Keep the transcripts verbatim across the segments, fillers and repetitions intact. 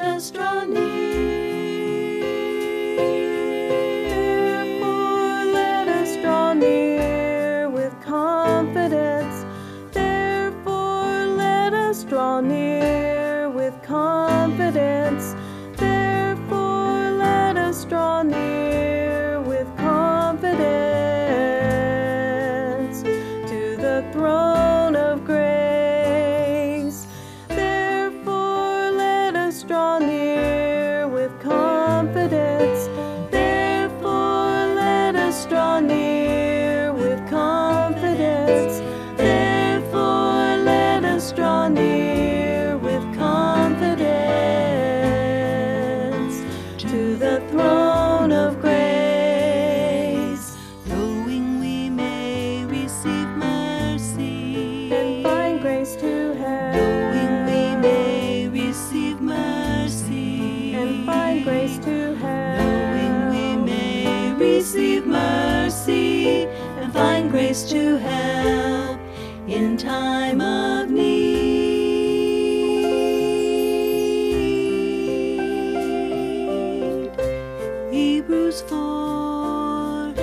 us draw near. Therefore let us draw near with confidence. Therefore let us draw near with confidence. Therefore let us draw near with confidence to the throne of grace. Therefore let us draw near with confidence. Therefore let us draw near with confidence. Therefore let us draw near with confidence to the throne of grace, knowing we may receive mercy and find grace to help. knowing we may receive mercy and find grace to help. knowing we may receive mercy and find grace to help in time of need. Hebrews four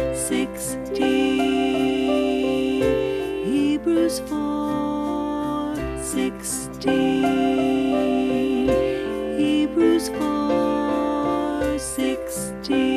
sixteen. Hebrews four sixteen. Hebrews four sixteen.